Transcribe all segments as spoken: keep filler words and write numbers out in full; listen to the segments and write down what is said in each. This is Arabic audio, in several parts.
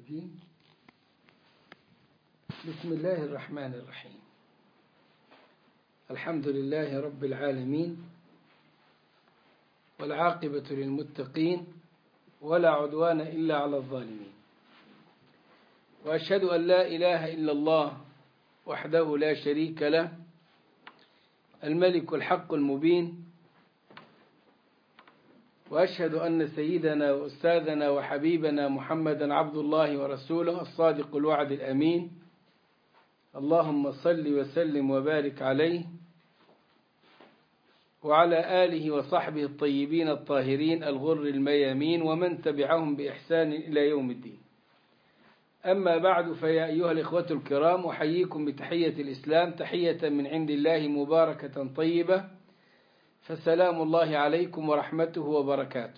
الرجيم. بسم الله الرحمن الرحيم. الحمد لله رب العالمين، والعاقبة للمتقين، ولا عدوان إلا على الظالمين، وأشهد أن لا إله إلا الله وحده لا شريك له، الملك الحق المبين، وأشهد أن سيدنا وأستاذنا وحبيبنا محمدا عبد الله ورسوله الصادق الوعد الأمين. اللهم صل وسلم وبارك عليه وعلى آله وصحبه الطيبين الطاهرين الغر الميامين ومن تبعهم بإحسان إلى يوم الدين. أما بعد، فيا أيها الإخوة الكرام، أحييكم بتحية الإسلام، تحية من عند الله مباركة طيبة، فسلام الله عليكم ورحمته وبركاته.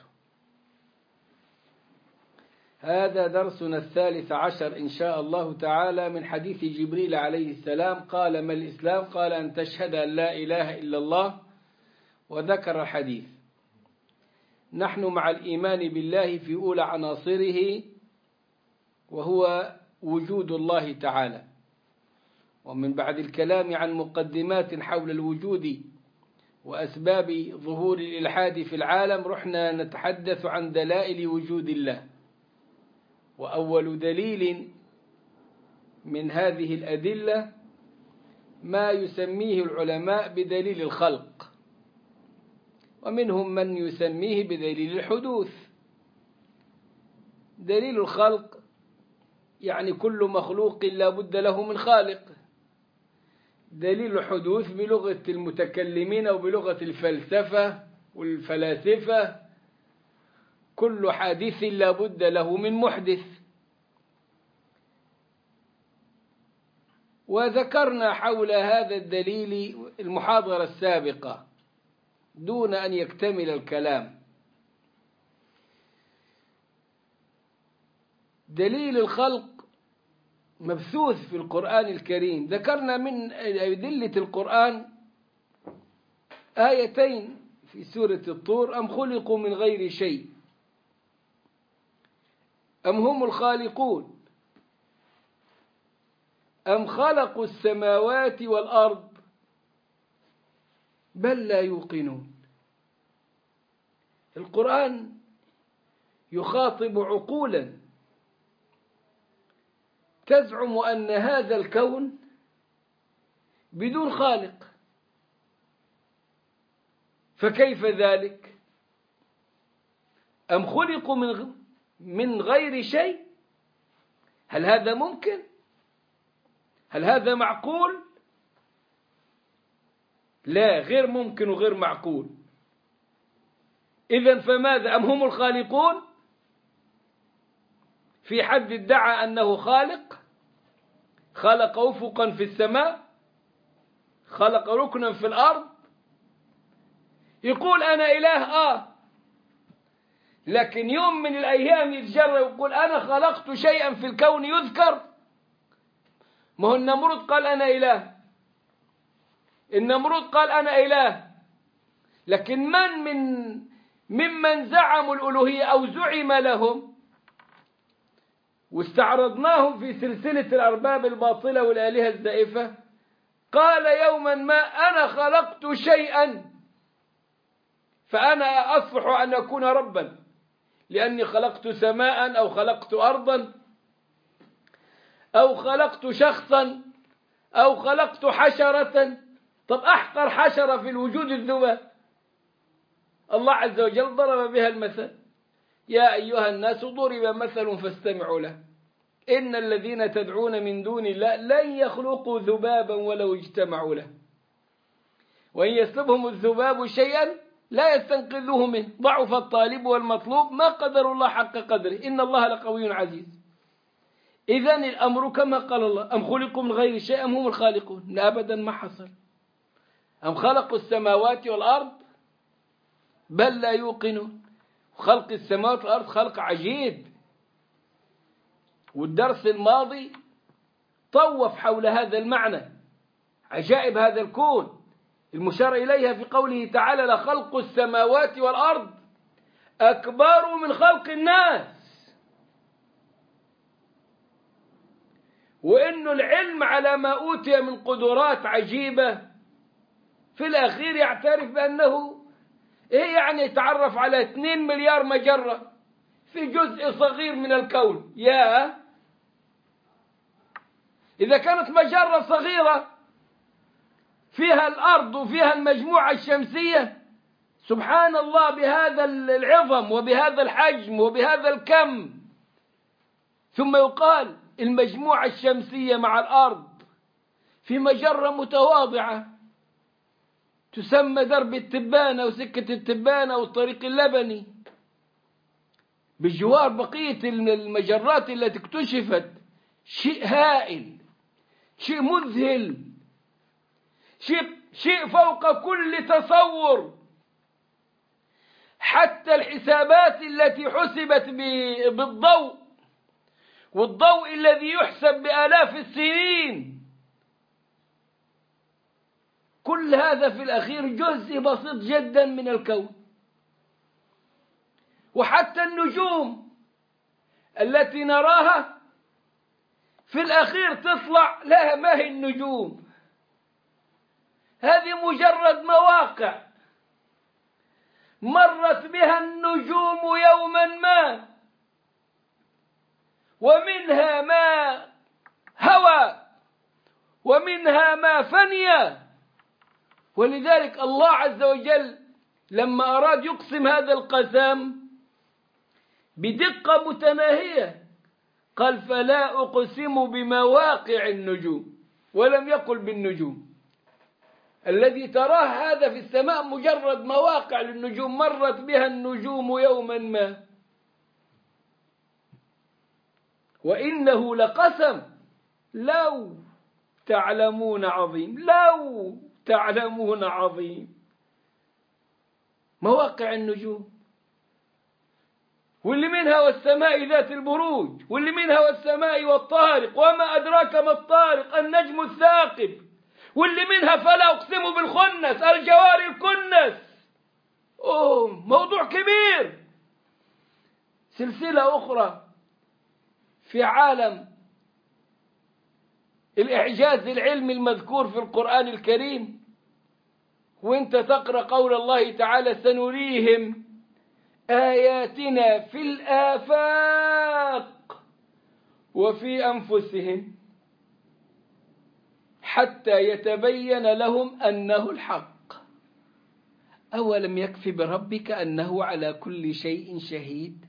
هذا درسنا الثالث عشر إن شاء الله تعالى من حديث جبريل عليه السلام. قال: ما الإسلام؟ قال: أن تشهد أن لا إله إلا الله، وذكر الحديث. نحن مع الإيمان بالله في أولى عناصره، وهو وجود الله تعالى. ومن بعد الكلام عن مقدمات حول الوجود وأسباب ظهور الإلحاد في العالم، رحنا نتحدث عن دلائل وجود الله. وأول دليل من هذه الأدلة ما يسميه العلماء بدليل الخلق، ومنهم من يسميه بدليل الحدوث. دليل الخلق يعني كل مخلوق لا بد له من خالق. دليل الحدوث بلغة المتكلمين أو بلغة الفلسفة والفلاسفة كل حادث لا بد له من محدث. وذكرنا حول هذا الدليل المحاضرة السابقة دون أن يكتمل الكلام. دليل الخلق مبثوث في القرآن الكريم. ذكرنا من أدلة القرآن آيتين في سورة الطور: أم خلقوا من غير شيء أم هم الخالقون أم خلقوا السماوات والأرض بل لا يوقنون. القرآن يخاطب عقولا تزعم أن هذا الكون بدون خالق، فكيف ذلك؟ أم خلقوا من من غير شيء؟ هل هذا ممكن؟ هل هذا معقول؟ لا، غير ممكن وغير معقول. إذن فماذا؟ أم هم الخالقون؟ في حد ادعى أنه خالق، خلق أفقا في السماء، خلق ركنا في الأرض، يقول أنا إله. آه لكن يوم من الأيام يتجرأ ويقول أنا خلقت شيئا في الكون يذكر؟ ما هو النمرود قال أنا إله، النمرود قال أنا إله، لكن من من ممن زعموا الألوهية أو زعم لهم واستعرضناهم في سلسلة الأرباب الباطلة والآلهة الزائفة، قال يوما ما أنا خلقت شيئا فأنا أصلح أن أكون ربا، لأني خلقت سماء أو خلقت أرضا أو خلقت شخصا أو خلقت حشرة. طب أحقر حشرة في الوجود الذباب. الله عز وجل ضرب بها المثل: يا أيها الناس ضرب مثل فاستمعوا له إن الذين تدعون من دون الله لن يخلقوا ذبابا ولو اجتمعوا له وإن يسلبهم الذباب شيئا لا يستنقذوه منه ضعف الطالب والمطلوب ما قدر الله حق قدره إن الله لقوي عزيز. إذن الأمر كما قال الله: أم خلقوا من غير شيء أم هم الخالقون؟ لا، أبدا ما حصل. أم خلقوا السماوات والأرض بل لا يوقنون. خلق السماوات والأرض خلق عجيب، والدرس الماضي طوف حول هذا المعنى، عجائب هذا الكون المشار إليها في قوله تعالى: لخلق السماوات والأرض أكبر من خلق الناس. وإنه العلم على ما أوتي من قدرات عجيبة في الأخير يعترف بأنه إيه يعني يتعرف على اثنين مليار مجرة في جزء صغير من الكون. يا إذا كانت مجرة صغيرة فيها الأرض وفيها المجموعة الشمسية، سبحان الله، بهذا العظم وبهذا الحجم وبهذا الكم، ثم يقال المجموعة الشمسية مع الأرض في مجرة متواضعة تسمى درب التبانة وسكة التبانة والطريق اللبني، بجوار بقية المجرات التي اكتشفت. شيء هائل، شيء مذهل، شيء, شيء فوق كل تصور. حتى الحسابات التي حسبت بالضوء، والضوء الذي يحسب بآلاف السنين، كل هذا في الأخير جزء بسيط جدا من الكون. وحتى النجوم التي نراها في الأخير تطلع لها ما هي النجوم، هذه مجرد مواقع مرت بها النجوم يوما ما، ومنها ما هوى ومنها ما فني. ولذلك الله عز وجل لما أراد يقسم هذا القسم بدقة متناهية قال فلا أقسم بمواقع النجوم، ولم يقل بالنجوم. الذي تراه هذا في السماء مجرد مواقع للنجوم مرت بها النجوم يوما ما. وإنه لقسم لو تعلمون عظيم، لو تعلمون عظيم. مواقع النجوم، واللي منها والسماء ذات البروج، واللي منها والسماء والطارق وما أدراك ما الطارق النجم الثاقب، واللي منها فلا أقسم بالخنس الجوار الكنس. أوه موضوع كبير. سلسلة أخرى في عالم الإعجاز العلمي المذكور في القرآن الكريم، وانت تقرأ قول الله تعالى سنريهم آياتنا في الآفاق وفي أنفسهم حتى يتبين لهم أنه الحق أولم يكف بربك أنه على كل شيء شهيد.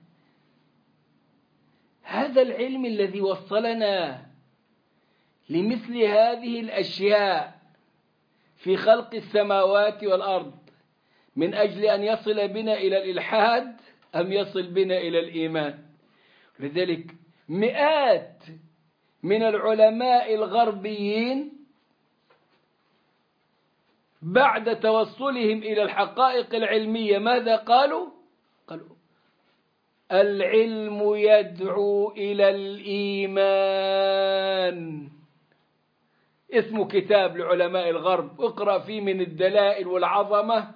هذا العلم الذي وصلنا لمثل هذه الأشياء في خلق السماوات والأرض من أجل أن يصل بنا إلى الإلحاد أم يصل بنا إلى الإيمان. لذلك مئات من العلماء الغربيين بعد توصلهم إلى الحقائق العلمية ماذا قالوا؟ قالوا العلم يدعو إلى الإيمان. اسمه كتاب لعلماء الغرب، اقرأ فيه من الدلائل والعظمة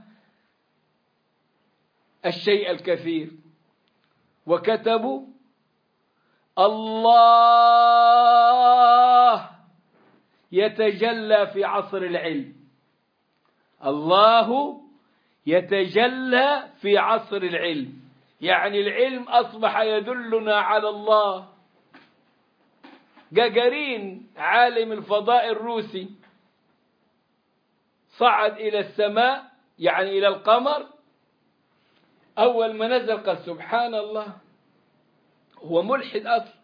الشيء الكثير. وكتبوا الله يتجلى في عصر العلم، الله يتجلى في عصر العلم، يعني العلم أصبح يدلنا على الله. جاجارين عالم الفضاء الروسي صعد إلى السماء، يعني إلى القمر، أول ما نزل قال سبحان الله، هو ملحد أصلا،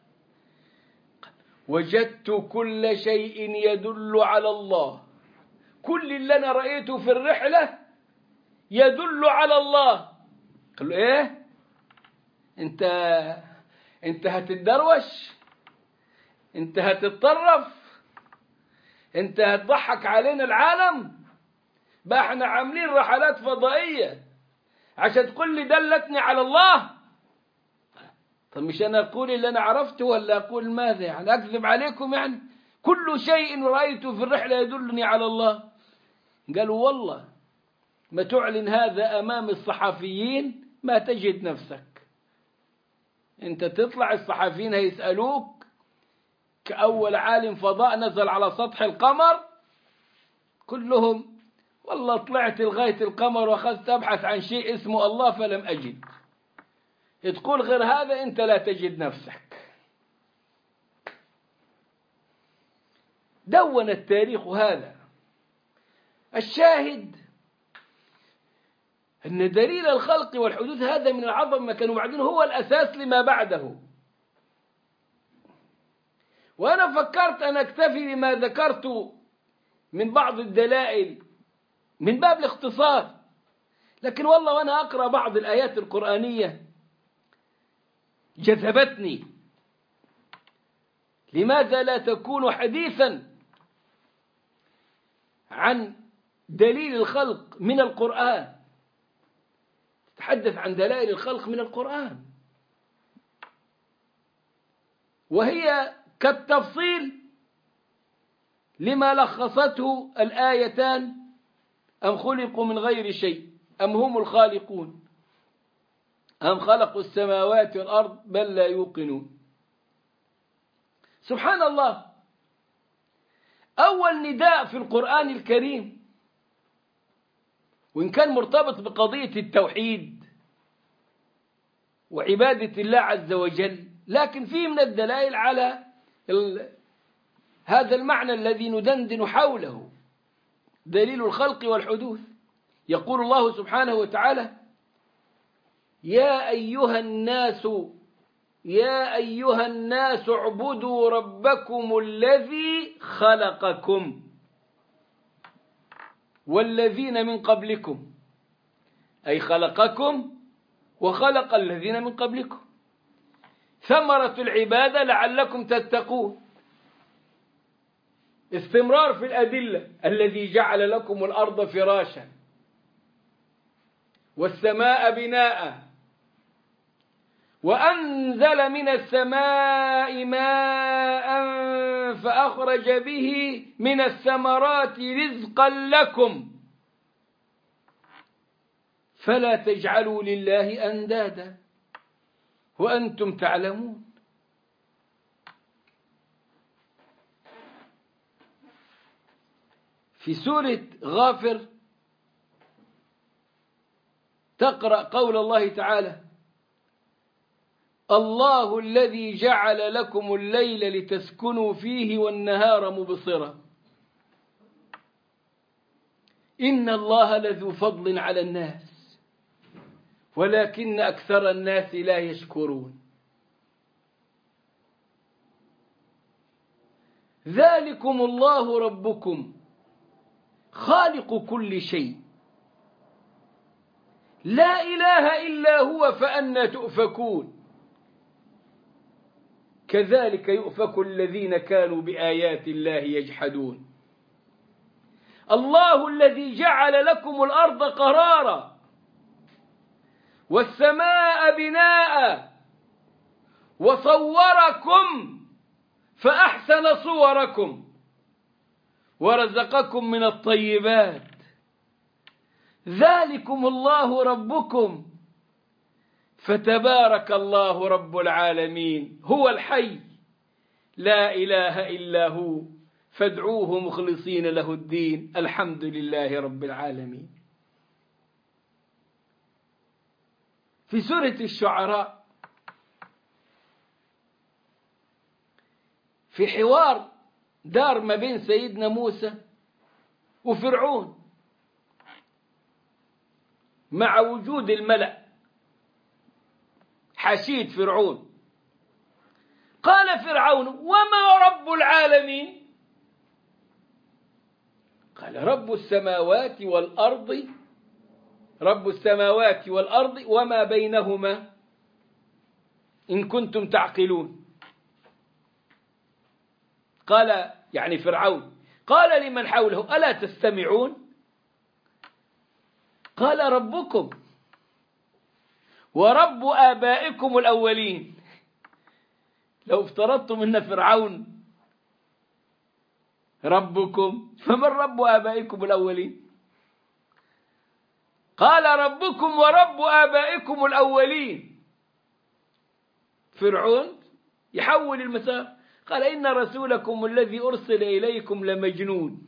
وجدت كل شيء يدل على الله، كل اللي أنا رأيته في الرحلة يدل على الله. قال له إيه أنت أنت هتتدروش، أنت هتتطرف، أنت هتضحك علينا العالم بقى، احنا عاملين رحلات فضائية عشان تقول لي دلتني على الله. طب مش أنا أقول اللي أنا عرفته ولا أقول ماذا؟ يعني أكذب عليكم؟ يعني كل شيء رأيته في الرحلة يدلني على الله. قالوا والله ما تعلن هذا أمام الصحفيين ما تجد نفسك. أنت تطلع الصحفيين هيسألوك كأول عالم فضاء نزل على سطح القمر، كلهم والله طلعت لغاية القمر وأخذت أبحث عن شيء اسمه الله فلم أجد. تقول غير هذا أنت لا تجد نفسك. دون التاريخ هذا. الشاهد أن دليل الخلق والحدوث هذا من العظم ما كان، وبعدين هو الأساس لما بعده. وأنا فكرت أن أكتفي بما ذكرت من بعض الدلائل من باب الاختصار، لكن والله وأنا أقرأ بعض الآيات القرآنية جذبتني. لماذا لا تكون حديثا عن دليل الخلق من القرآن؟ تحدث عن دلائل الخلق من القرآن، وهي كالتفصيل لما لخصته الآيتان: أم خلقوا من غير شيء أم هم الخالقون أم خلقوا السماوات والأرض بل لا يوقنون. سبحان الله، أول نداء في القرآن الكريم وإن كان مرتبط بقضية التوحيد وعبادة الله عز وجل، لكن فيه من الدلائل على هذا المعنى الذي ندندن حوله، دليل الخلق والحدوث. يقول الله سبحانه وتعالى: يا أيها الناس يا أيها الناس اعبدوا ربكم الذي خلقكم والذين من قبلكم، أي خلقكم وخلق الذين من قبلكم، ثمرة العبادة لعلكم تتقون. استمرار في الأدلة: الذي جعل لكم الأرض فراشا والسماء بناء وأنزل من السماء ماء فأخرج به من الثمرات رزقا لكم فلا تجعلوا لله أندادا وأنتم تعلمون. في سورة غافر تقرأ قول الله تعالى: الله الذي جعل لكم الليل لتسكنوا فيه والنهار مبصرا إن الله لذو فضل على الناس ولكن أكثر الناس لا يشكرون. ذلكم الله ربكم خالق كل شيء لا إله إلا هو فأنى تؤفكون. كذلك يؤفك الذين كانوا بآيات الله يجحدون. الله الذي جعل لكم الأرض قرارا والسماء بناء وصوركم فأحسن صوركم ورزقكم من الطيبات. ذلكم الله ربكم فتبارك الله رب العالمين هو الحي لا إله إلا هو فادعوه مخلصين له الدين الحمد لله رب العالمين. في سورة الشعراء في حوار دار ما بين سيدنا موسى وفرعون مع وجود الملأ حشيد فرعون، قال فرعون: وما رب العالمين؟ قال: رب السماوات والأرض رب السماوات والأرض وما بينهما إن كنتم تعقلون. قال يعني فرعون قال لمن حوله: ألا تستمعون؟ قال: ربكم ورب آبائكم الأولين. لو افترضتم أن فرعون ربكم فمن رب آبائكم الأولين؟ قال: ربكم ورب آبائكم الأولين. فرعون يحول المسار، قال إن رسولكم الذي أرسل إليكم لمجنون.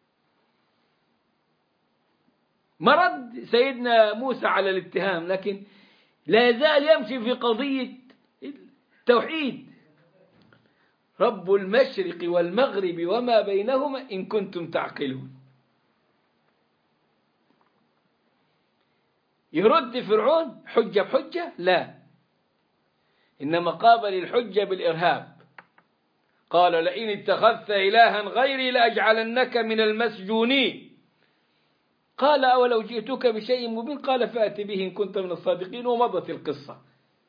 مرد سيدنا موسى على الاتهام، لكن لا يزال يمشي في قضية التوحيد. رب المشرق والمغرب وما بينهما إن كنتم تعقلون. يرد فرعون حجة بحجة؟ لا، إنما قابل الحجة بالإرهاب. قال لئن اتخذت إلها غيري لأجعلنك من المسجونين. قال أولو جئتك بشيء مبين؟ قال فأت به إن كنت من الصادقين. ومضت القصة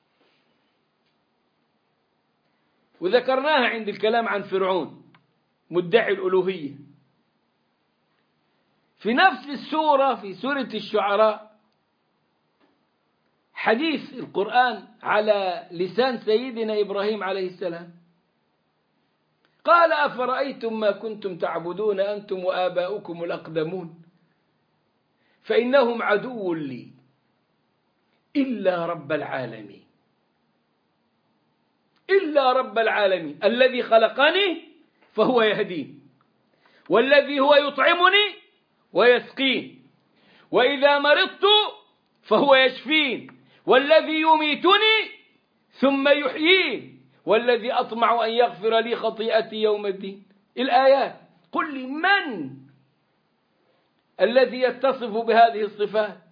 وذكرناها عند الكلام عن فرعون مدعي الألوهية. في نفس السورة، في سورة الشعراء، حديث القرآن على لسان سيدنا إبراهيم عليه السلام. قال أفرأيتم ما كنتم تعبدون أنتم وآباؤكم الأقدمون فإنهم عدو لي إلا رب العالمين. إلا رب العالمين الذي خلقني فهو يهدين، والذي هو يطعمني ويسقين، وإذا مرضت فهو يشفين، والذي يميتني ثم يحيين، والذي أطمع أن يغفر لي خطيئتي يوم الدين. الآيات. قل لي من الذي يتصف بهذه الصفات،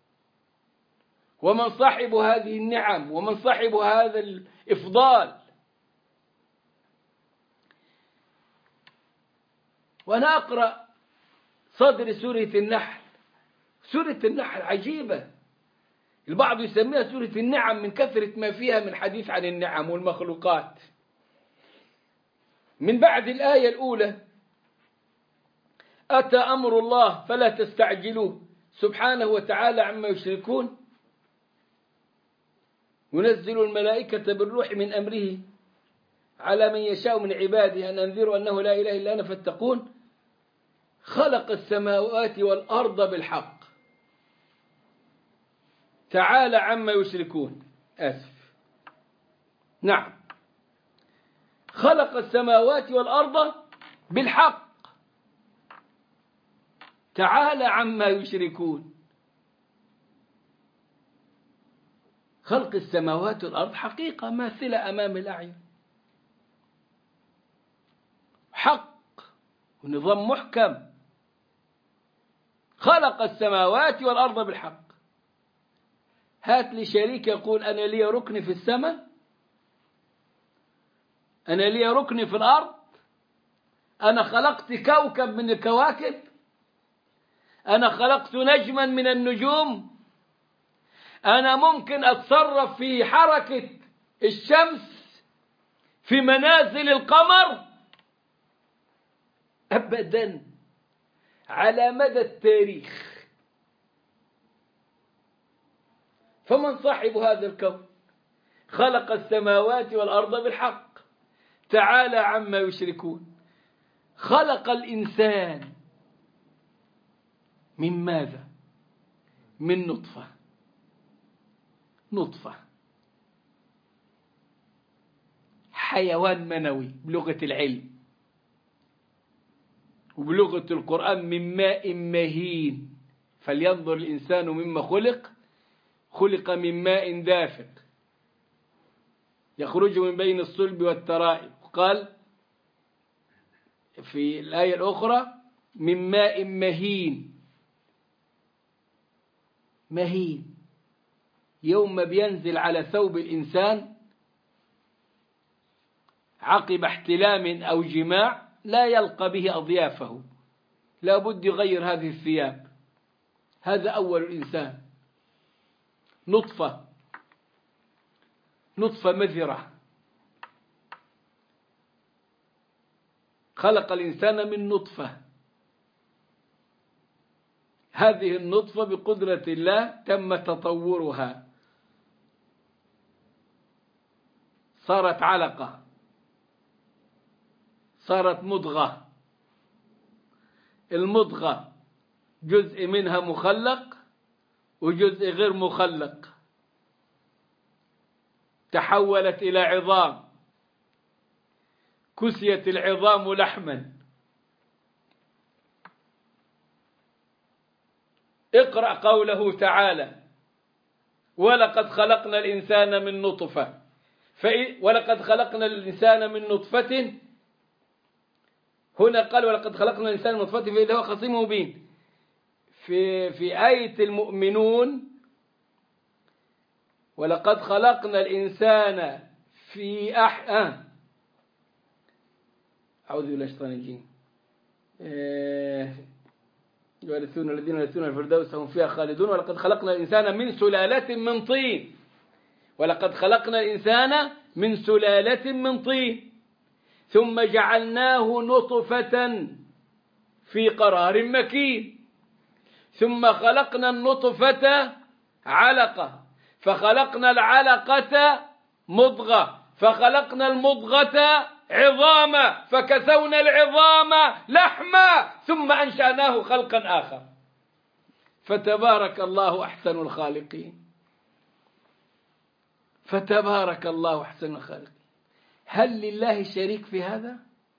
ومن صاحب هذه النعم، ومن صاحب هذا الإفضال. وأنا أقرأ صدر سورة النحل. سورة النحل عجيبة، البعض يسميها سورة النعم من كثرة ما فيها من حديث عن النعم والمخلوقات. من بعد الآية الأولى: أتى أمر الله فلا تستعجلوه سبحانه وتعالى عما يشركون، ينزل الملائكة بالروح من أمره على من يشاء من عباده أن أنذروا أنه لا إله إلا أنا فاتقون، خلق السماوات والأرض بالحق تعالى عما يشركون. آسف نعم، خلق السماوات والأرض بالحق تعالى عما يشركون. خلق السماوات والأرض حقيقة ماثلة أمام الأعين، حق ونظام محكم. خلق السماوات والأرض بالحق. هات لي شريك يقول أنا لي ركن في السماء، أنا لي ركن في الأرض، أنا خلقت كوكب من الكواكب، أنا خلقت نجما من النجوم، أنا ممكن أتصرف في حركة الشمس في منازل القمر. أبدا، على مدى التاريخ. فمن صاحب هذا الكون؟ خلق السماوات والأرض بالحق تعالى عما يشركون. خلق الإنسان من ماذا؟ من نطفة. نطفة حيوان منوي بلغة العلم، وبلغة القرآن من ماء مهين. فلينظر الإنسان مما خلق، خلق من ماء دافق يخرج من بين الصلب والترائب. قال في الآية الأخرى من ماء مهين. مهين يوم ما بينزل على ثوب الإنسان عقب احتلام أو جماع لا يلقى به أضيافه، لا بد يغير هذه الثياب. هذا أول الإنسان، نطفة، نطفة مذرة. خلق الإنسان من نطفة. هذه النطفة بقدرة الله تم تطورها، صارت علقة، صارت مضغة. المضغة جزء منها مخلق وجزء غير مخلق، تحولت إلى عظام. كسيت العظام لحما. اقرأ قوله تعالى: ولقد خلقنا الإنسان من نطفة، ولقد خلقنا الإنسان من نطفة. هنا قال ولقد خلقنا الإنسان من نطفة فإذا هو خصيم مبين. في في آية المؤمنون: ولقد خلقنا الإنسان في أح آه. أعوذ بالله من الشيطان الرجيم. يورثون الذين يرثون الفردوس هم فيها خالدون. ولقد خلقنا الإنسان من سلالة من طين. ولقد خلقنا الإنسان من سلالة من طين ثم جعلناه نطفة في قرار مكين ثم خلقنا النطفة علقة فخلقنا العلقة مضغة فخلقنا المضغة عظاما فكسونا العظام لحما ثم أنشأناه خلقا آخر فتبارك الله أحسن الخالقين. فتبارك الله أحسن الخالقين. هل لله شريك في هذا؟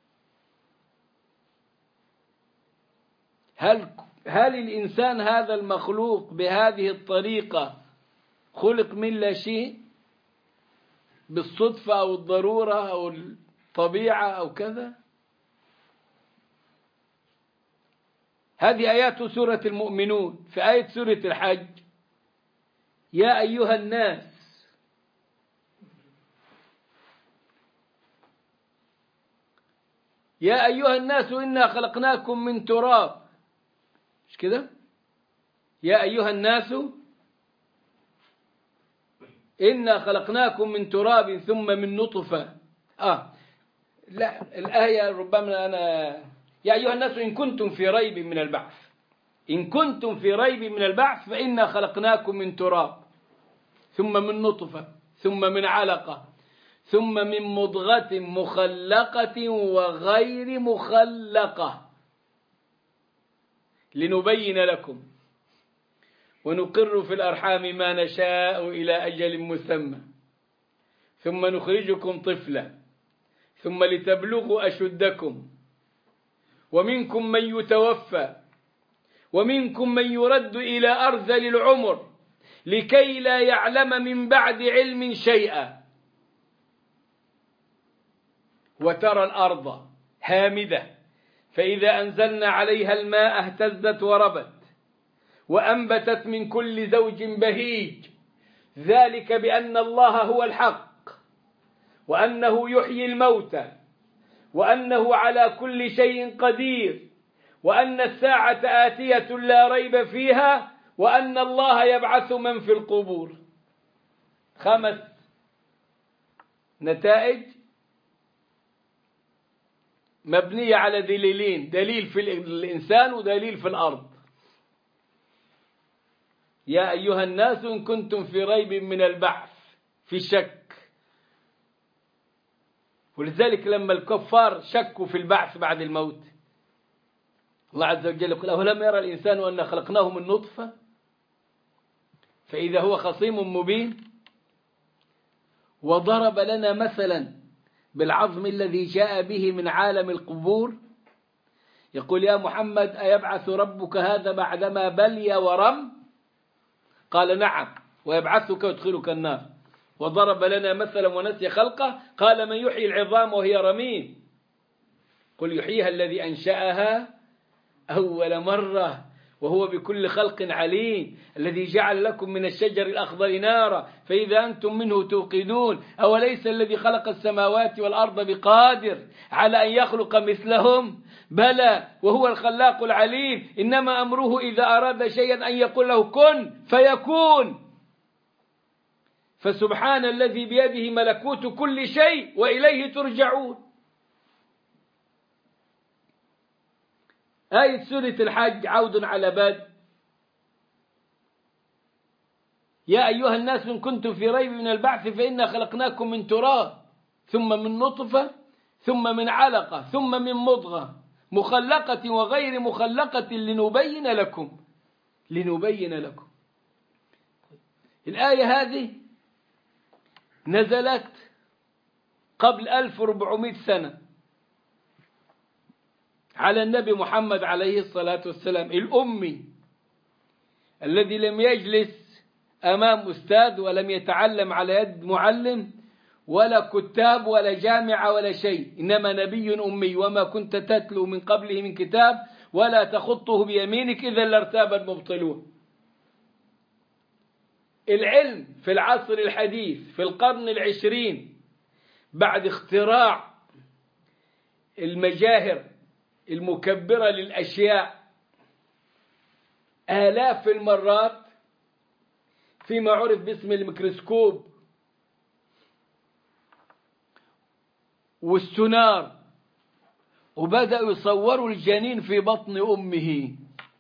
هل هل الإنسان هذا المخلوق بهذه الطريقة خلق من لا شيء بالصدفة أو الضرورة أو الطبيعة أو كذا؟ هذه آيات سورة المؤمنون. في آية سورة الحج: يا أيها الناس يا أيها الناس إنا خلقناكم من تراب. مش كده؟ يا أيها الناس إنا خلقناكم من تراب ثم من نطفة. آه لا الآية ربما أنا يا أيها الناس إن كنتم في ريب من البعث إن كنتم في ريب من البعث فإنا خلقناكم من تراب ثم من نطفة ثم من علقة ثم من مضغة مخلقة وغير مخلقة لنبين لكم ونقر في الأرحام ما نشاء إلى أجل مسمى ثم نخرجكم طفلا ثم لتبلغوا أشدكم ومنكم من يتوفى ومنكم من يرد إلى أرذل العمر لكي لا يعلم من بعد علم شيئا وترى الأرض هامدة فإذا أنزلنا عليها الماء اهتزت وربت وأنبتت من كل زوج بهيج ذلك بأن الله هو الحق وأنه يحيي الموتى وأنه على كل شيء قدير وأن الساعة آتية لا ريب فيها وأن الله يبعث من في القبور. خمس نتائج مبنية على دليلين: دليل في الإنسان ودليل في الأرض. يا أيها الناس إن كنتم في ريب من البعث، في شك. ولذلك لما الكفار شكوا في البعث بعد الموت الله عز وجل يقول: أولم يرى الإنسان أن خلقناه من نطفة فإذا هو خصيم مبين. وضرب لنا مثلا بالعظم الذي جاء به من عالم القبور يقول: يا محمد أيبعث ربك هذا بعدما بلي ورم؟ قال: نعم، ويبعثك ويدخلك النار. وضرب لنا مثلا ونسي خلقه قال: من يحيي العظام وهي رميم؟ قل يحييها الذي أنشأها أول مرة وهو بكل خلق عليم الذي جعل لكم من الشجر الأخضر نارا فإذا أنتم منه توقدون أوليس الذي خلق السماوات والأرض بقادر على أن يخلق مثلهم بلى وهو الخلاق العليم إنما أمره إذا أراد شيئا أن يقول له كن فيكون. فسبحان الذي بيده ملكوت كل شيء وإليه ترجعون. آية سورة الحج عود على باد: يا أيها الناس إن كنتم في ريب من البعث فإنا خلقناكم من تراب ثم من نطفة ثم من علقة ثم من مضغة مخلقة وغير مخلقة لنبين لكم لنبين لكم. الآية هذه نزلت قبل ألف وأربعمائة سنة على النبي محمد عليه الصلاة والسلام، الأمي الذي لم يجلس أمام أستاذ ولم يتعلم على يد معلم ولا كتاب ولا جامعة ولا شيء، إنما نبي أمي، وما كنت تتلو من قبله من كتاب ولا تخطه بيمينك إذا لارتاب المبطلون. العلم في العصر الحديث في القرن العشرين بعد اختراع المجاهر المكبرة للأشياء آلاف المرات فيما عرف باسم الميكروسكوب والسونار، وبدأوا يصوروا الجنين في بطن أمه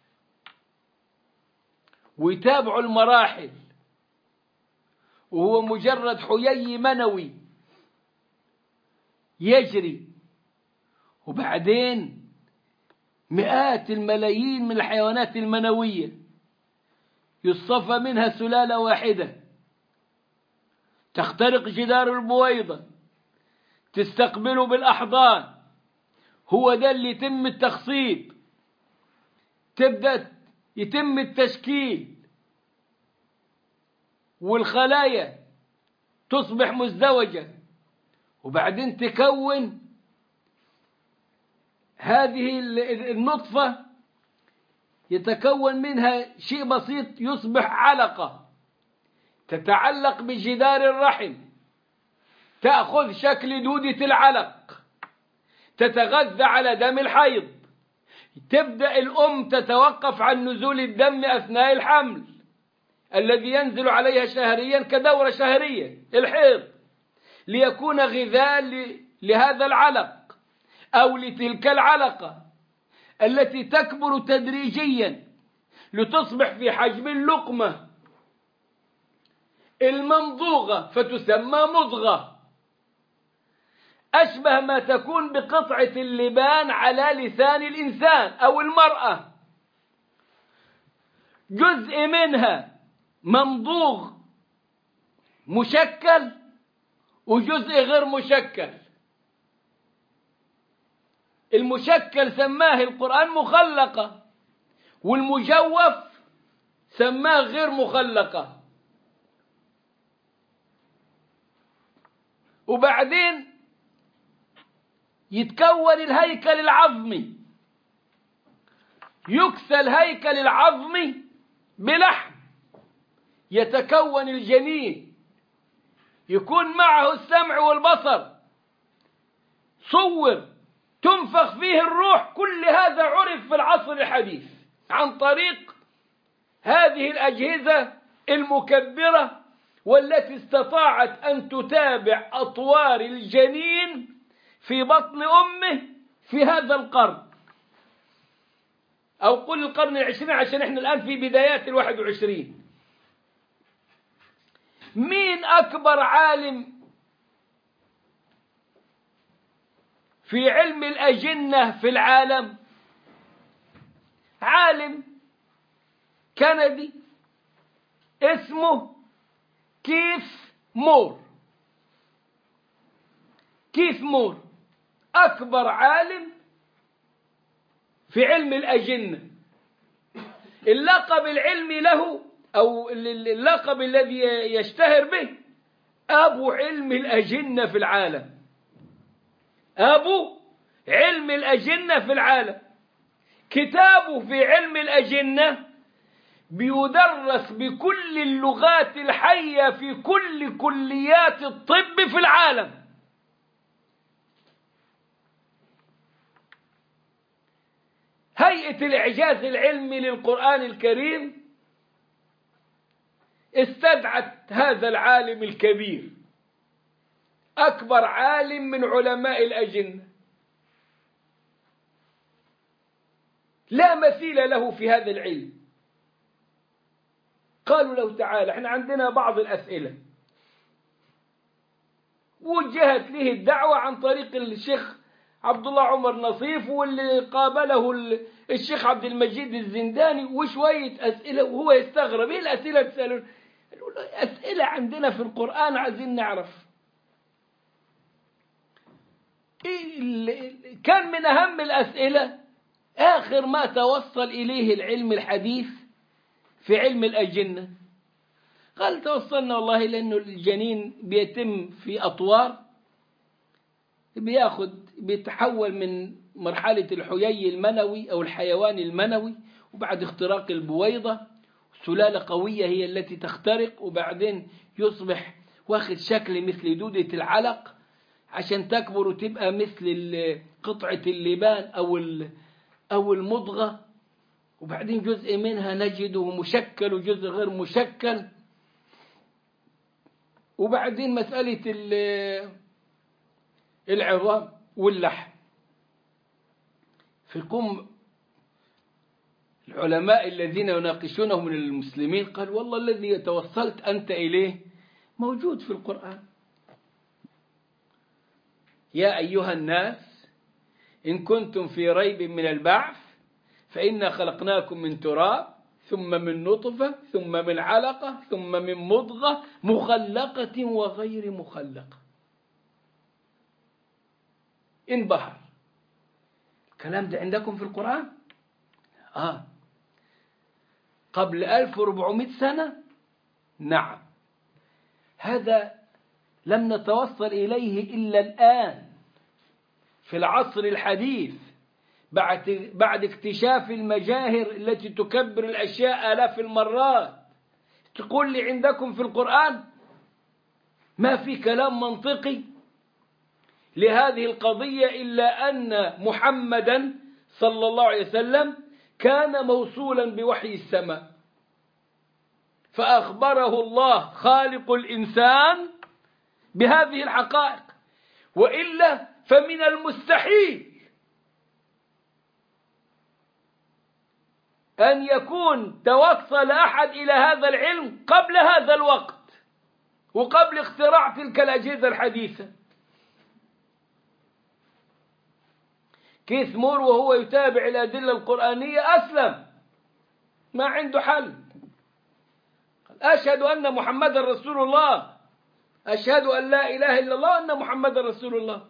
ويتابعوا المراحل، وهو مجرد حيي منوي يجري، وبعدين مئات الملايين من الحيوانات المنوية يصطفى منها سلالة واحدة تخترق جدار البويضة تستقبله بالأحضان، هو ده اللي يتم التخصيب، تبدأ يتم التشكيل والخلايا تصبح مزدوجة، وبعدين تكون هذه النطفة يتكون منها شيء بسيط يصبح علقة تتعلق بجدار الرحم، تأخذ شكل دودة العلق، تتغذى على دم الحيض، تبدأ الأم تتوقف عن نزول الدم أثناء الحمل الذي ينزل عليها شهريا كدورة شهرية الحيض، ليكون غذاء لهذا العلق أو لتلك العلقة التي تكبر تدريجيا لتصبح في حجم اللقمة الممضوغة فتسمى مضغة، أشبه ما تكون بقطعة اللبان على لسان الإنسان أو المرأة، جزء منها ممضوغ مشكل وجزء غير مشكل. المشكل سماه القرآن مخلقة، والمجوف سماه غير مخلقة. وبعدين يتكون الهيكل العظمي، يكسى الهيكل العظمي بلحم، يتكون الجنين، يكون معه السمع والبصر، صور، تنفخ فيه الروح. كل هذا عرف في العصر الحديث عن طريق هذه الأجهزة المكبرة والتي استطاعت أن تتابع أطوار الجنين في بطن أمه في هذا القرن، أو قل القرن العشرين عشان إحنا الآن في بدايات الواحد وعشرين. مين أكبر عالم في علم الأجنة في العالم؟ عالم كندي اسمه كيث مور. كيث مور أكبر عالم في علم الأجنة. اللقب العلمي له أو اللقب الذي يشتهر به أبو علم الأجنة في العالم، أبو علم الأجنة في العالم. كتابه في علم الأجنة بيدرس بكل اللغات الحية في كل كليات الطب في العالم. هيئة الإعجاز العلمي للقرآن الكريم استدعت هذا العالم الكبير، أكبر عالم من علماء الأجنة، لا مثيل له في هذا العلم. قالوا له تعالى احنا عندنا بعض الأسئلة. وجهت له الدعوة عن طريق الشيخ عبد الله عمر نصيف، واللي قابله الشيخ عبد المجيد الزنداني، وشوية أسئلة، وهو يستغرب ايه الأسئلة تسألون؟ قالوا له أسئلة عندنا في القرآن عايزين نعرف. كان من أهم الأسئلة آخر ما توصل إليه العلم الحديث في علم الأجنة، قال توصلنا والله لأنه الجنين بيتم في أطوار، بياخد بيتحول من مرحلة الحيي المنوي أو الحيوان المنوي، وبعد اختراق البويضة سلالة قوية هي التي تخترق، وبعدين يصبح واخد شكل مثل دودة العلق عشان تكبر وتبقى مثل قطعة اللبان أو أو المضغة، وبعدين جزء منها نجده مشكل وجزء غير مشكل، وبعدين مسألة العظام واللحم. فيقوم العلماء الذين يناقشونه من المسلمين قال والله الذي توصلت أنت إليه موجود في القرآن. يا أيها الناس إن كنتم في ريب من البعث فإنا خلقناكم من تراب ثم من نطفة ثم من علقة ثم من مضغة مخلقة وغير مخلقة. انبهر، الكلام ده عندكم في القرآن؟ آه قبل ألف وأربعمائة سنة؟ نعم. هذا لم نتوصل إليه إلا الآن في العصر الحديث، بعد بعد اكتشاف المجاهر التي تكبر الأشياء آلاف المرات. تقول لي عندكم في القرآن ما في كلام منطقي لهذه القضية إلا أن محمدا صلى الله عليه وسلم كان موصولا بوحي السماء، فأخبره الله خالق الإنسان بهذه الحقائق، وإلا فمن المستحيل أن يكون توصل أحد إلى هذا العلم قبل هذا الوقت وقبل اختراع تلك الأجهزة الحديثة. كيث مور وهو يتابع الأدلة القرآنية أسلم، ما عنده حل. أشهد أن محمد رسول الله، أشهد أن لا إله إلا الله وأن محمد رسول الله.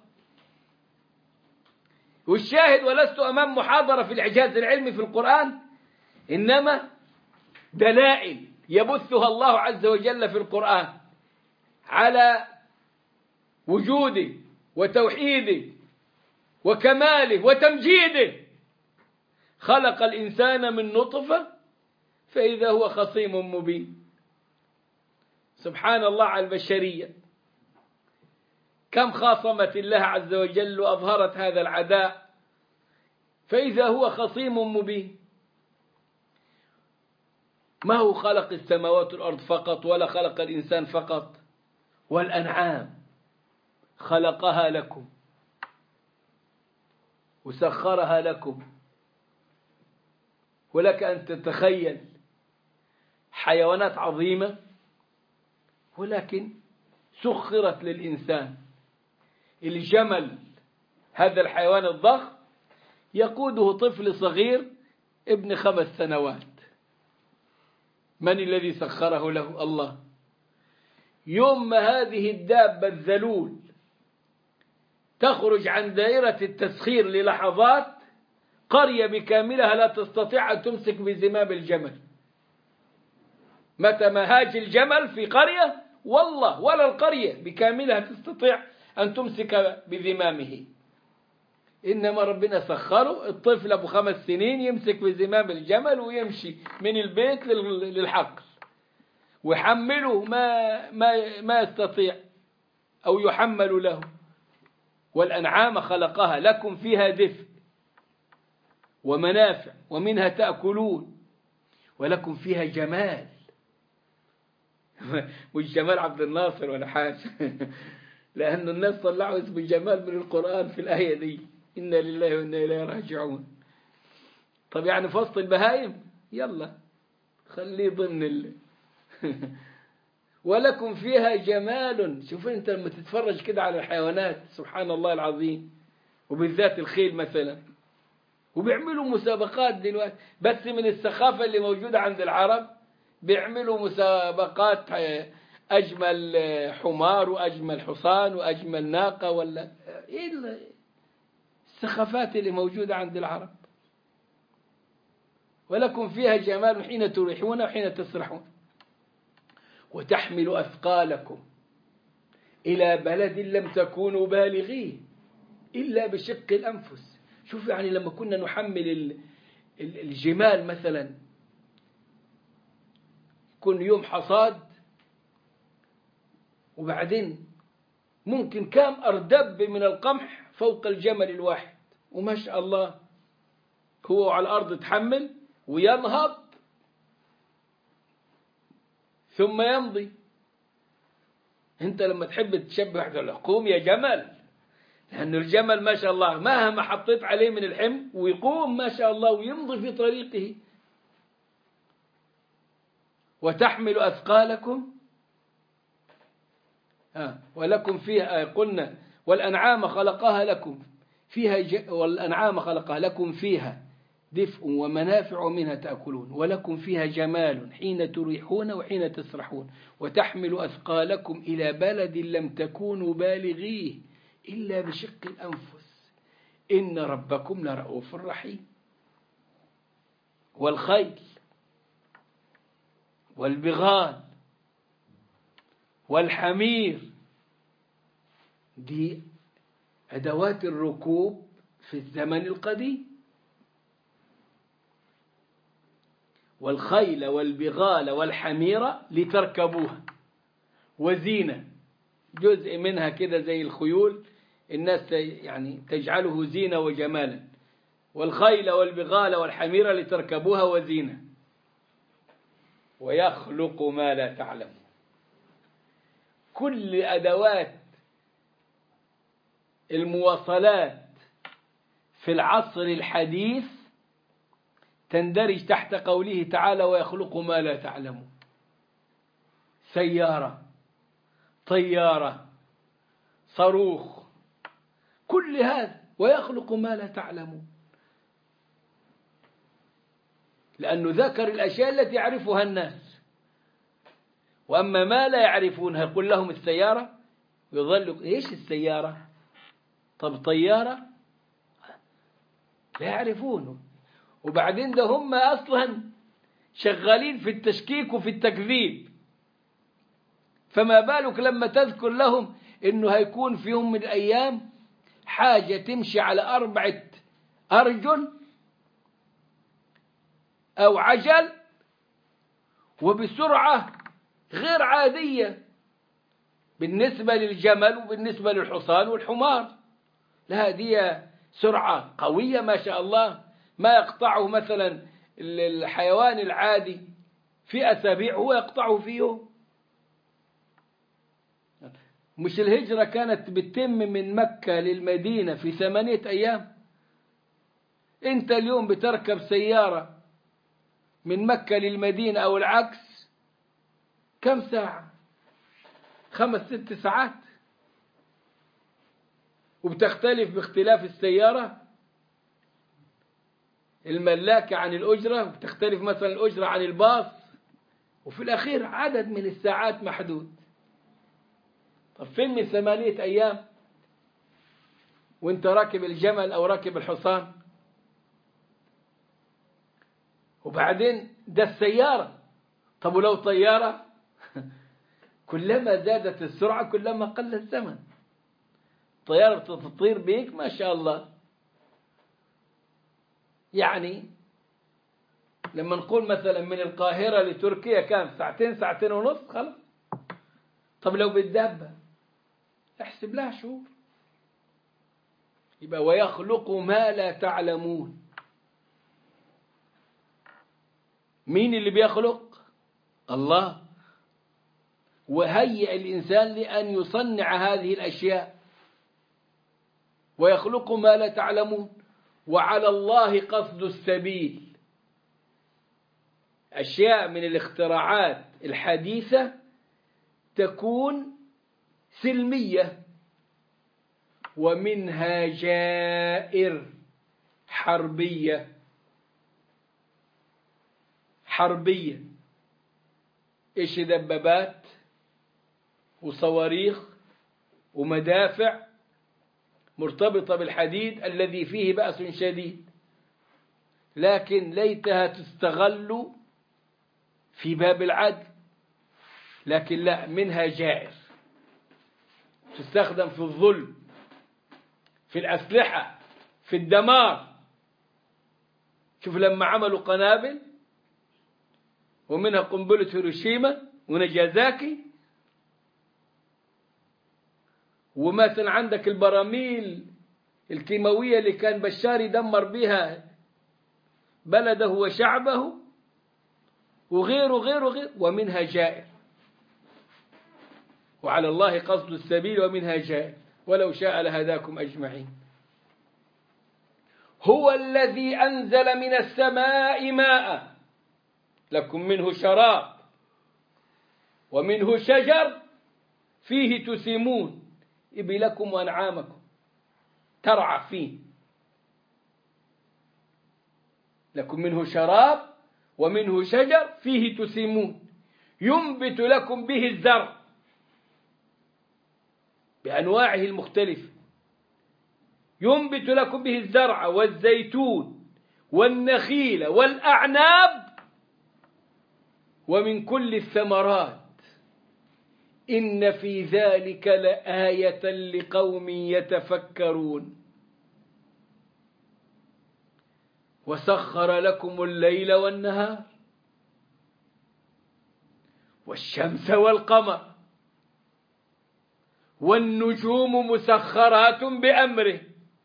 والشاهد ولست أمام محاضرة في الإعجاز العلمي في القرآن، إنما دلائل يبثها الله عز وجل في القرآن على وجوده وتوحيده وكماله وتمجيده. خلق الإنسان من نطفة فإذا هو خصيم مبين. سبحان الله على البشرية، كم خاصمت الله عز وجل وأظهرت هذا العداء، فإذا هو خصيم مبين. ما هو خلق السماوات والأرض فقط، ولا خلق الإنسان فقط، والأنعام خلقها لكم وسخرها لكم. ولك أن تتخيل حيوانات عظيمة ولكن سخرت للإنسان. الجمل هذا الحيوان الضخم يقوده طفل صغير ابن خمس سنوات. من الذي سخره له؟ الله. يوم ما هذه الدابة الذلول تخرج عن دائرة التسخير للحظات، قرية بكاملها لا تستطيع أن تمسك بزمام الجمل. متى ما هاج الجمل في قرية والله ولا القرية بكاملها تستطيع أن تمسك بزمامه، إنما ربنا سخره. الطفل أبو خمس سنين يمسك بزمام الجمل ويمشي من البيت للحقل ويحمله ما, ما, ما يستطيع أو يحمل له. والأنعام خلقها لكم فيها دفء ومنافع ومنها تأكلون ولكم فيها جمال. والجمال عبد الناصر ولا حاجة لأن الناس طلعوا اسم الجمال من القرآن في الآية دي، إنا لله وإنا إليه راجعون. طب يعني فصل البهائم يلا خليه ضمن ال... ولكم فيها جمال. شوف أنت لما تتفرج كده على الحيوانات سبحان الله العظيم، وبالذات الخيل مثلا، وبيعملوا مسابقات دلوقتي بس من السخافة اللي موجودة عند العرب، بيعملوا مسابقات أجمل حمار وأجمل حصان وأجمل ناقة، ولا إيه السخافات اللي موجودة عند العرب. ولكم فيها جمال حين تريحون وحين تسرحون وتحمل أثقالكم إلى بلد لم تكونوا بالغيه إلا بشق الأنفس. شوف يعني لما كنا نحمل الجمال مثلا، يكون يوم حصاد وبعدين ممكن كام أردب من القمح فوق الجمل الواحد، وما شاء الله هو على الأرض تحمل وينهض ثم يمضي. انت لما تحب تشبه واحد قوم يا جمل، لأن الجمل ما شاء الله مهما حطيت عليه من الحمل ويقوم ما شاء الله ويمضي في طريقه. وتحمل أثقالكم ها ولكم فيها قلنا والأنعام خلقها لكم فيها ج... والأنعام خلقها لكم فيها دفء ومنافع ومنها تأكلون ولكم فيها جمال حين تريحون وحين تسرحون وتحمل أثقالكم إلى بلد لم تكونوا بالغيه إلا بشق الأنفس إن ربكم لرؤوف رحيم. والخيل والبغال والحمير دي أدوات الركوب في الزمن القديم. والخيل والبغال والحمير لتركبوها وزينة، جزء منها كده زي الخيول الناس يعني تجعله زينة وجمالا. والخيل والبغال والحمير لتركبوها وزينة ويخلق ما لا تعلمون. كل أدوات المواصلات في العصر الحديث تندرج تحت قوله تعالى ويخلق ما لا تعلمون. سيارة، طيارة، صاروخ، كل هذا ويخلق ما لا تعلمون، لأنه ذكر الأشياء التي يعرفها الناس. وأما ما لا يعرفونها قل لهم السيارة يظل إيش السيارة؟ طب طيارة لا يعرفونه. وبعدين ده هم أصلا شغالين في التشكيك وفي التكذيب، فما بالك لما تذكر لهم إنه هيكون في يوم من الأيام حاجة تمشي على أربعة أرجل أو عجل وبسرعة غير عادية بالنسبة للجمل وبالنسبة للحصان والحمار. لا دي سرعة قوية ما شاء الله، ما يقطعه مثلا الحيوان العادي في أسابيع هو يقطعه في يوم. مش الهجرة كانت بتتم من مكة للمدينة في ثمانية أيام؟ أنت اليوم بتركب سيارة من مكة للمدينة أو العكس كم ساعة؟ خمس ست ساعات، وبتختلف باختلاف السيارة الملاكة عن الأجرة، بتختلف مثلا الأجرة عن الباص، وفي الأخير عدد من الساعات محدود. طب فين من ثمانية أيام وانت راكب الجمل أو راكب الحصان؟ وبعدين ده السيارة. طب ولو طيارة كلما زادت السرعة كلما قل الزمن. طيارة تطير بيك ما شاء الله، يعني لما نقول مثلا من القاهرة لتركيا كام؟ ساعتين ساعتين ونص خلاص. طب لو بالدابة احسب لها شهور. يبقى ويخلق ما لا تعلمون. مين اللي بيخلق؟ الله. وهيئ الإنسان لأن يصنع هذه الأشياء. ويخلق ما لا تعلمون وعلى الله قصد السبيل. أشياء من الاختراعات الحديثة تكون سلمية، ومنها جائر حربية. حربية إيش؟ دبابات وصواريخ ومدافع مرتبطة بالحديد الذي فيه بأس شديد لكن ليتها تستغل في باب العدل، لكن لا، منها جائر، تستخدم في الظلم، في الأسلحة، في الدمار. شوف لما عملوا قنابل ومنها قنبلة هيروشيما وناجازاكي، ومثلا عندك البراميل الكيماوية اللي كان بشار يدمر بها بلده وشعبه، وغيره غيره غير، ومنها جائر، وعلى الله قصد السبيل ومنها جائر، ولو شاء لهداكم أجمعين. هو الذي أنزل من السماء ماء لكم منه شراب ومنه شجر فيه تسيمون، إبلكم وأنعامكم ترعى فيه، لكم منه شراب ومنه شجر فيه تسيمون، ينبت لكم به الزرع بأنواعه المختلفة، ينبت لكم به الزرع والزيتون والنخيل والأعناب ومن كل الثمرات، إن في ذلك لآية لقوم يتفكرون. وسخر لكم الليل والنهار والشمس والقمر والنجوم مسخرات بأمره،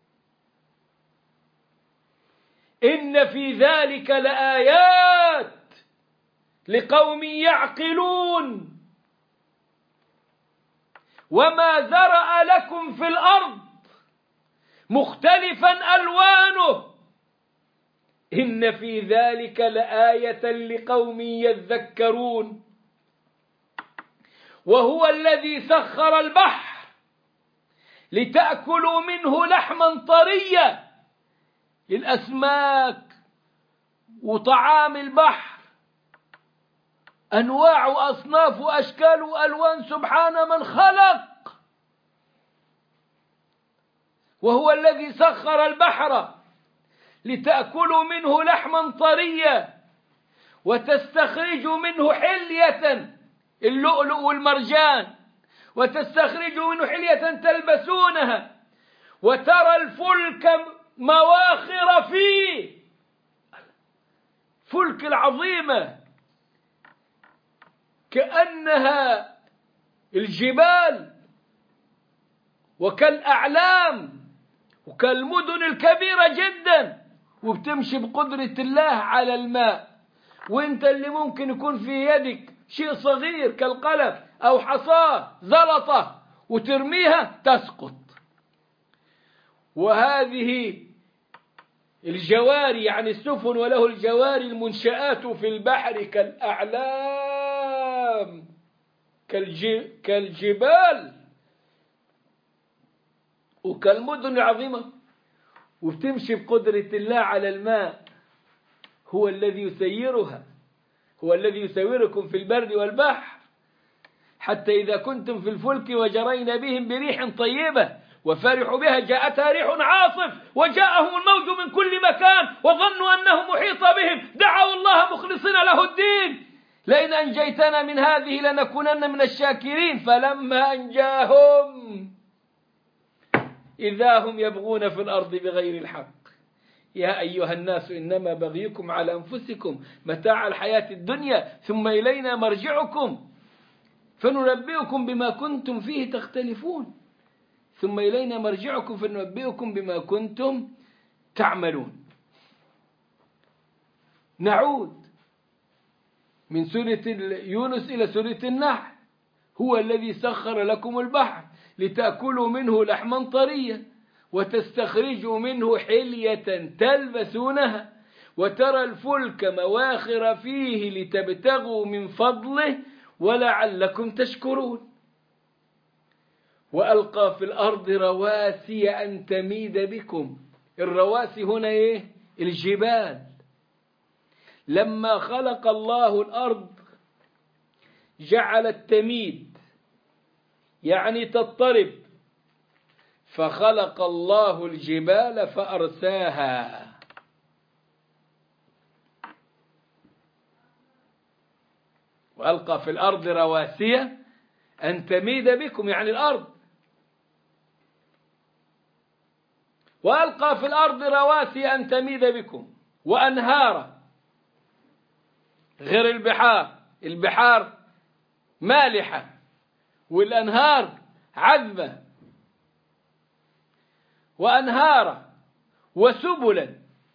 إن في ذلك لآيات لقوم يعقلون. وما ذرأ لكم في الأرض مختلفا ألوانه إن في ذلك لآية لقوم يذكرون. وهو الذي سخر البحر لتأكلوا منه لحما طريا، الأسماك وطعام البحر أنواع وأصناف وأشكال وألوان، سبحان من خلق. وهو الذي سخر البحر لتأكلوا منه لحما طريا وتستخرجوا منه حلية، اللؤلؤ والمرجان، وتستخرجوا منه حلية تلبسونها، وترى الفلك مواخر فيه، فلك العظيمة كأنها الجبال وكالأعلام وكالمدن الكبيرة جدا، وبتمشي بقدرة الله على الماء، وانت اللي ممكن يكون في يدك شيء صغير كالقلم أو حصاة زلطة وترميها تسقط. وهذه الجواري يعني السفن، وله الجواري المنشآت في البحر كالأعلام كالجبال وكالمدن العظيمة، وبتمشي بقدرة الله على الماء. هو الذي يسيرها، هو الذي يسيركم في البر والبحر، حتى إذا كنتم في الفلك وجرين بهم بريح طيبة وفرحوا بها جاءتها ريح عاصف وجاءهم الموج من كل مكان وظنوا أنه محيط بهم دعوا الله مخلصين له الدين لئن أنجيتنا من هذه لنكونن من الشاكرين، فلما أنجاهم إذا هم يبغون في الأرض بغير الحق. يا أيها الناس إنما بغيكم على أنفسكم متاع الحياة الدنيا ثم إلينا مرجعكم فننبئكم بما كنتم فيه تختلفون، ثم إلينا مرجعكم فننبئكم بما كنتم تعملون. نعود من سورة يونس إلى سورة النحل. هو الذي سخر لكم البحر لتأكلوا منه لحما طريا وتستخرجوا منه حلية تلبسونها وترى الفلك مواخر فيه لتبتغوا من فضله ولعلكم تشكرون. وألقى في الأرض رواسي أن تميد بكم. الرواسي هنا إيه؟ الجبال. لما خلق الله الأرض جعلت تميد يعني تضطرب، فخلق الله الجبال فأرساها. وألقى في الأرض رواسي أن تميد بكم، يعني الأرض. وألقى في الأرض رواسي أن تميد بكم وأنهارا، غير البحار. البحار مالحة والأنهار عذبة. وأنهارا وسبلا،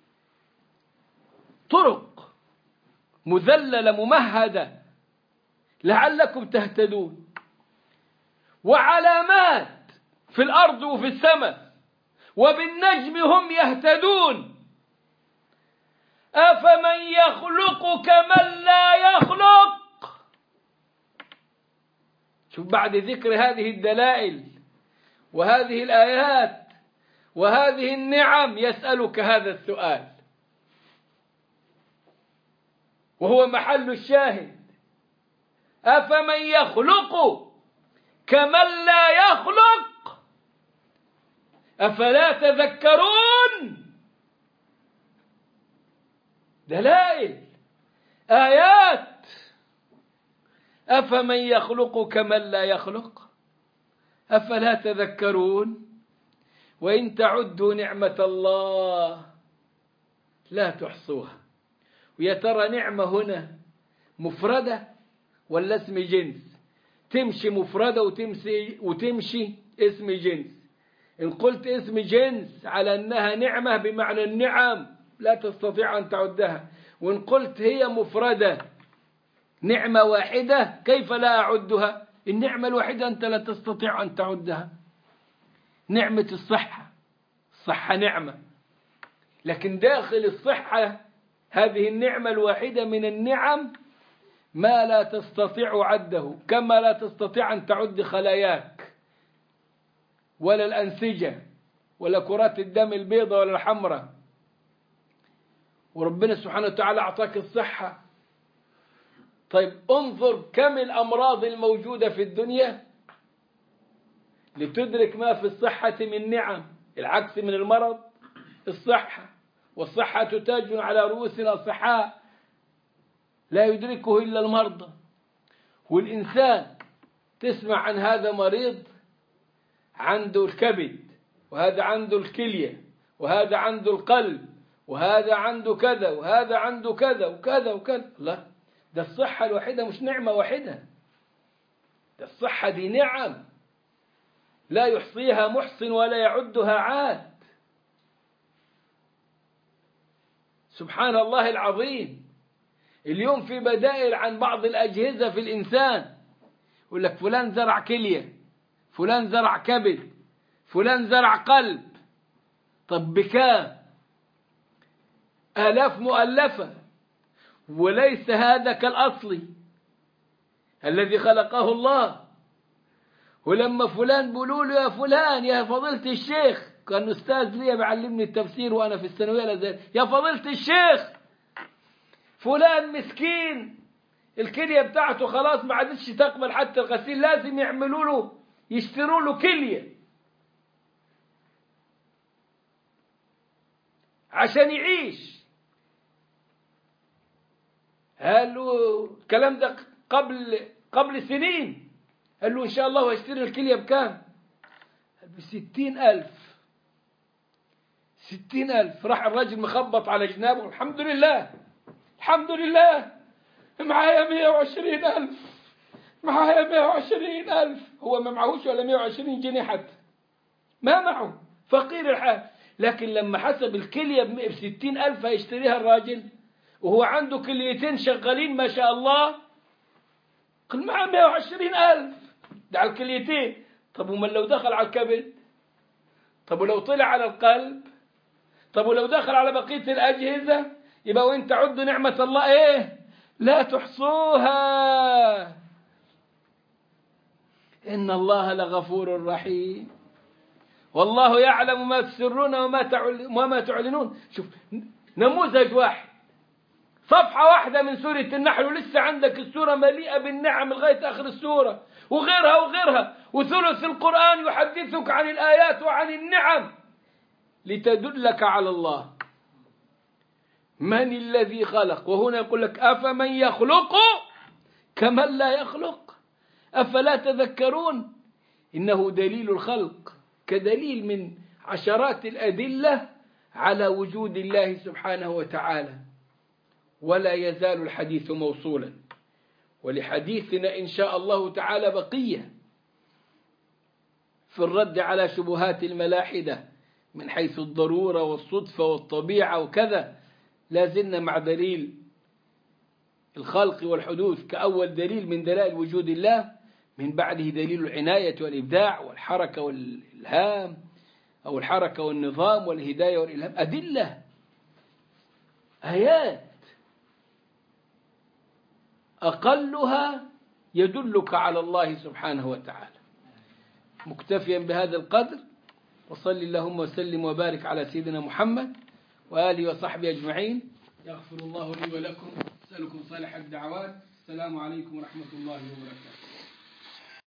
طرق مذللة ممهدة لعلكم تهتدون. وعلامات في الأرض وفي السماء، وبالنجم هم يهتدون. أفمن يخلق كمن لا يخلق. شوف، بعد ذكر هذه الدلائل وهذه الآيات وهذه النعم يسألك هذا السؤال، وهو محل الشاهد. أفمن يخلق كمن لا يخلق أفلا تذكرون. دلائل، آيات. أفمن يخلق كمن لا يخلق أفلا تذكرون. وإن تعدوا نعمة الله لا تحصوها. ويا ترى نعمة هنا مفردة ولا اسم جنس؟ تمشي مفردة وتمشي, وتمشي اسم جنس. إن قلت اسم جنس على أنها نعمة بمعنى النعم لا تستطيع أن تعدها. وإن قلت هي مفردة نعمة واحدة كيف لا أعدها؟ النعمة الواحدة أنت لا تستطيع أن تعدها. نعمة الصحة، الصحة نعمة، لكن داخل الصحة هذه النعمة الواحدة من النعم ما لا تستطيع عده، كما لا تستطيع أن تعد خلاياك ولا الأنسجة ولا كرات الدم البيضاء ولا الحمراء. وربنا سبحانه وتعالى أعطاك الصحة. طيب انظر كم الأمراض الموجودة في الدنيا لتدرك ما في الصحة من نعم. العكس من المرض الصحة، والصحة تاج على رؤوسنا صحاء لا يدركه إلا المرضى. والإنسان تسمع عن هذا مريض عنده الكبد، وهذا عنده الكلية، وهذا عنده القلب، وهذا عنده كذا، وهذا عنده كذا وكذا وكذا. لا، ده الصحة الوحيدة مش نعمة واحدة، ده الصحة دي نعم لا يحصيها محصن ولا يعدها عاد. سبحان الله العظيم. اليوم في بدائل عن بعض الأجهزة في الإنسان، يقول لك فلان زرع كلية، فلان زرع كبد، فلان زرع قلب. طب بكام؟ آلاف مؤلفة. وليس هذا كالأصلي الذي خلقه الله. ولما فلان بيقولوا له يا فلان يا فضيلة الشيخ، كان أستاذ لي بيعلمني التفسير وأنا في الثانوية الأزهرية، يا فضيلة الشيخ فلان مسكين الكلية بتاعته خلاص ما عادتش تقبل حتى الغسيل، لازم يعملوا له يشتروا له كلية عشان يعيش. قال له الكلام ده قبل قبل سنين. قال له إن شاء الله هيشتري الكلية بكام؟ بستين ألف. ستين ألف. راح الراجل مخبط على جنابه، الحمد لله الحمد لله معايا مية وعشرين ألف، معايا مية وعشرين ألف. هو ما معهوش ولا مية وعشرين جنيه حتى، ما معه، فقير الحال. لكن لما حسب الكلية بستين ألف هيشتريها الراجل وهو عنده كليتين شغالين ما شاء الله، قل معه مية وعشرين ألف ده على الكليتين. طب ومن لو دخل على الكبد؟ طب ولو طلع على القلب؟ طب ولو دخل على بقية الأجهزة؟ يبقى وانت عد نعمة الله ايه؟ لا تحصوها. إن الله لغفور رحيم. والله يعلم ما تسرون وما تعلنون. شوف نموذج واحد، صفحة واحدة من سورة النحل ولسه عندك السورة مليئة بالنعم لغاية آخر السورة، وغيرها وغيرها. وثلث القرآن يحدثك عن الآيات وعن النعم لتدلك على الله. من الذي خلق؟ وهنا يقول لك أفمن يخلق كمن لا يخلق أفلا تذكرون. إنه دليل الخلق كدليل من عشرات الأدلة على وجود الله سبحانه وتعالى. ولا يزال الحديث موصولا، ولحديثنا إن شاء الله تعالى بقية في الرد على شبهات الملاحدة من حيث الضرورة والصدفة والطبيعة وكذا. لازلنا مع دليل الخلق والحدوث كأول دليل من دلائل وجود الله، من بعده دليل العناية والإبداع والحركة والإلهام أو الحركة والنظام والهداية والإلهام. أدلة، آيات أقلها يدلك على الله سبحانه وتعالى. مكتفيا بهذا القدر، وصل اللهم وسلم وبارك على سيدنا محمد وآله وصحبه أجمعين. يغفر الله لي ولكم، أسألكم صالح الدعوات. السلام عليكم ورحمة الله وبركاته.